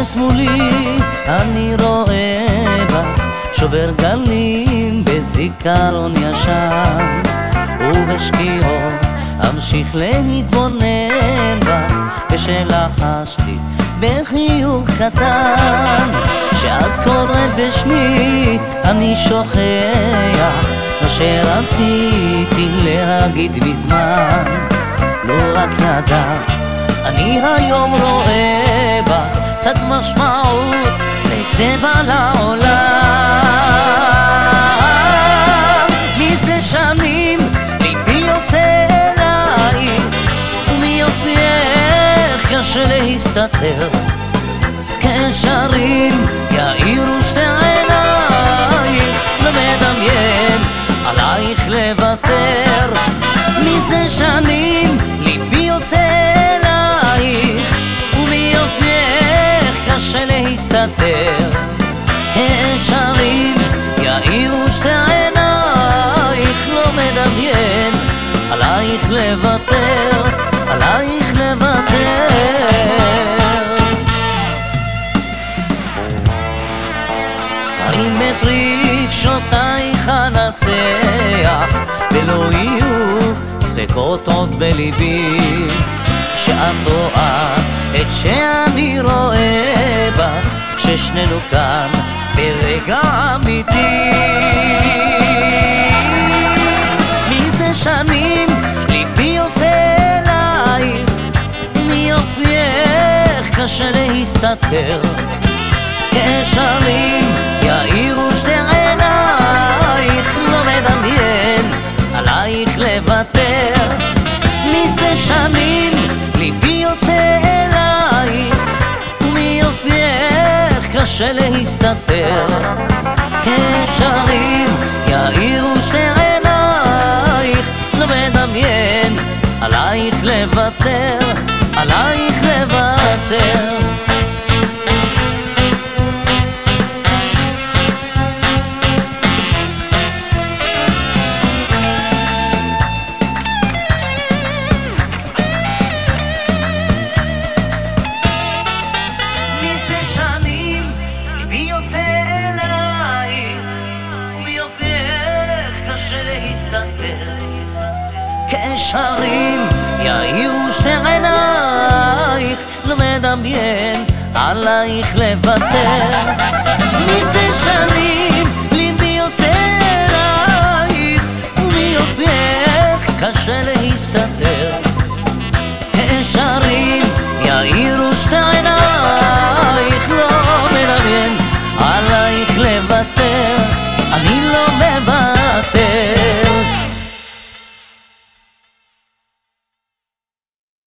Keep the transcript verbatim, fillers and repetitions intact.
עומדת מולי, אני רואה בך שובר גלים בזיכרון ישן, ובשקיעות אמשיך להתבונן בך, כשלחש לי בחיוך קטן שאת קוראת בשמי, אני שוכח מה שרציתי להגיד מזמן. לא רק ידעת, אני היום רואה בך קצת משמעות וצבע לעולם. מזה שנים ליבי יוצא אליי, ומיופייך קשה להסתתר, קשרים יאירו שתי עינייך, לא מדמיין עלייך לוותר. מזה שנים ליבי יוצא אלייך, ומיופייך קשה להסתתר, קשרים יאירו שתי עינייך, לא מדמיין עלייך לוותר, עלייך לוותר. הרים את רגשותייך אנצח, ולא יהיו ספקות עוד בליבי, שאת רואה את שאני רואה בך, ששנינו כאן ברגע אמיתי. מזה שנים ליבי יוצא אלייך, מיופייך קשה להסתתר, קשרים יאירו שתי עינייך, לא מדמיין עלייך לוותר. מזה שנים ליבי יוצא אלייך, ומיופייך קשה להסתתר, קשרים יאירו שתי עינייך, לא מדמיין עלייך לוותר, עלייך לוותר. קשרים יאירו שתי עינייך, לא מדמיין עלייך לוותר. מזה שנים